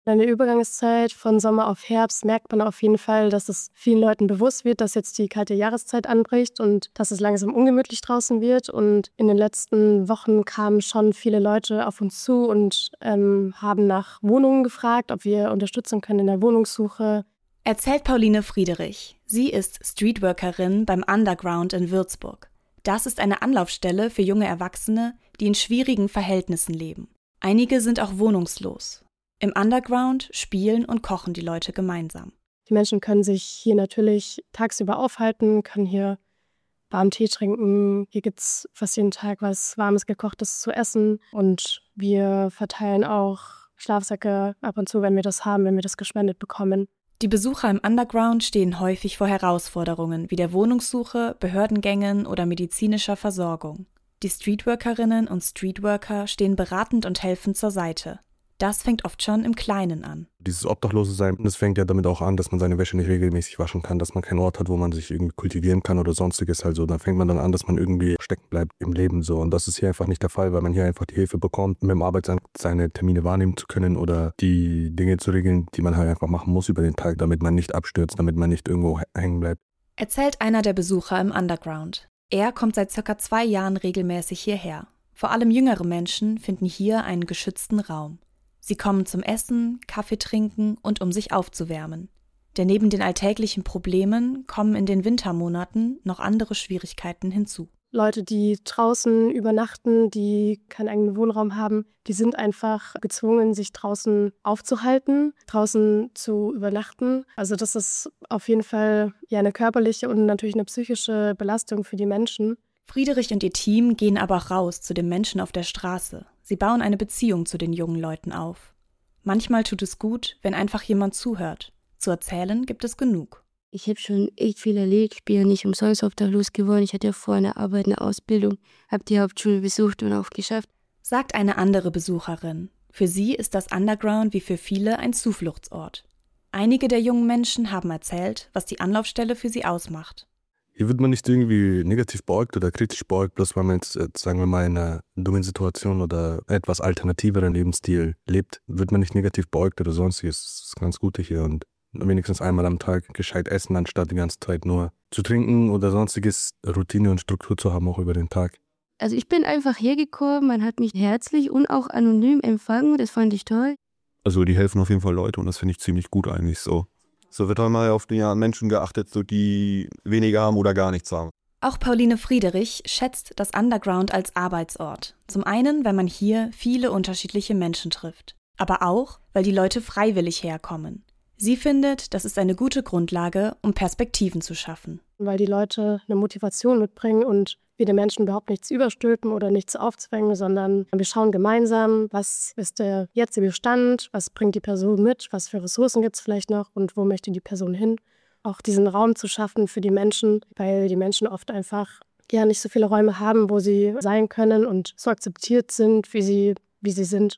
In der Übergangszeit von Sommer auf Herbst merkt man auf jeden Fall, dass es vielen Leuten bewusst wird, dass jetzt die kalte Jahreszeit anbricht und dass es langsam ungemütlich draußen wird. Und in den letzten Wochen kamen schon viele Leute auf uns zu und haben nach Wohnungen gefragt, ob wir unterstützen können in der Wohnungssuche. Erzählt Pauline Friederich. Sie ist Streetworkerin beim Underground in Würzburg. Das ist eine Anlaufstelle für junge Erwachsene, die in schwierigen Verhältnissen leben. Einige sind auch wohnungslos. Im Underground spielen und kochen die Leute gemeinsam. Die Menschen können sich hier natürlich tagsüber aufhalten, können hier warmen Tee trinken. Hier gibt es fast jeden Tag was Warmes, Gekochtes zu essen. Und wir verteilen auch Schlafsäcke ab und zu, wenn wir das haben, wenn wir das gespendet bekommen. Die Besucher im Underground stehen häufig vor Herausforderungen wie der Wohnungssuche, Behördengängen oder medizinischer Versorgung. Die Streetworkerinnen und Streetworker stehen beratend und helfend zur Seite. Das fängt oft schon im Kleinen an. Dieses Obdachlose-Sein, das fängt ja damit auch an, dass man seine Wäsche nicht regelmäßig waschen kann, dass man keinen Ort hat, wo man sich irgendwie kultivieren kann oder sonstiges halt so. Da fängt man dann an, dass man irgendwie stecken bleibt im Leben so. Und das ist hier einfach nicht der Fall, weil man hier einfach die Hilfe bekommt, mit dem Arbeitsamt seine Termine wahrnehmen zu können oder die Dinge zu regeln, die man halt einfach machen muss über den Tag, damit man nicht abstürzt, damit man nicht irgendwo hängen bleibt. Erzählt einer der Besucher im Underground. Er kommt seit ca. 2 Jahren regelmäßig hierher. Vor allem jüngere Menschen finden hier einen geschützten Raum. Sie kommen zum Essen, Kaffee trinken und um sich aufzuwärmen. Denn neben den alltäglichen Problemen kommen in den Wintermonaten noch andere Schwierigkeiten hinzu. Leute, die draußen übernachten, die keinen eigenen Wohnraum haben, die sind einfach gezwungen, sich draußen aufzuhalten, draußen zu übernachten. Also das ist auf jeden Fall eine körperliche und natürlich eine psychische Belastung für die Menschen. Friederich und ihr Team gehen aber auch raus zu den Menschen auf der Straße. Sie bauen eine Beziehung zu den jungen Leuten auf. Manchmal tut es gut, wenn einfach jemand zuhört. Zu erzählen gibt es genug. Ich habe schon echt viel erlebt. Ich bin ja nicht umsonst obdachlos geworden. Ich hatte ja vorher eine Arbeit, eine Ausbildung, habe die Hauptschule besucht und auch geschafft. Sagt eine andere Besucherin. Für sie ist das Underground wie für viele ein Zufluchtsort. Einige der jungen Menschen haben erzählt, was die Anlaufstelle für sie ausmacht. Hier wird man nicht irgendwie negativ beäugt oder kritisch beäugt, bloß weil man jetzt, sagen wir mal, in einer dummen Situation oder etwas alternativeren Lebensstil lebt, wird man nicht negativ beäugt oder sonstiges. Das ist ganz Gute hier und wenigstens einmal am Tag gescheit essen, anstatt die ganze Zeit nur zu trinken oder sonstiges, Routine und Struktur zu haben, auch über den Tag. Also ich bin einfach hergekommen, man hat mich herzlich und auch anonym empfangen, das fand ich toll. Also die helfen auf jeden Fall Leute und das finde ich ziemlich gut eigentlich so. So wird einmal auf die Menschen geachtet, so die weniger haben oder gar nichts haben. Auch Pauline Friederich schätzt das Underground als Arbeitsort. Zum einen, weil man hier viele unterschiedliche Menschen trifft. Aber auch, weil die Leute freiwillig herkommen. Sie findet, das ist eine gute Grundlage, um Perspektiven zu schaffen. Weil die Leute eine Motivation mitbringen und wir den Menschen überhaupt nichts überstülpen oder nichts aufzwängen, sondern wir schauen gemeinsam, was ist der jetzige Bestand, was bringt die Person mit, was für Ressourcen gibt es vielleicht noch und wo möchte die Person hin. Auch diesen Raum zu schaffen für die Menschen, weil die Menschen oft einfach nicht so viele Räume haben, wo sie sein können und so akzeptiert sind, wie sie sind.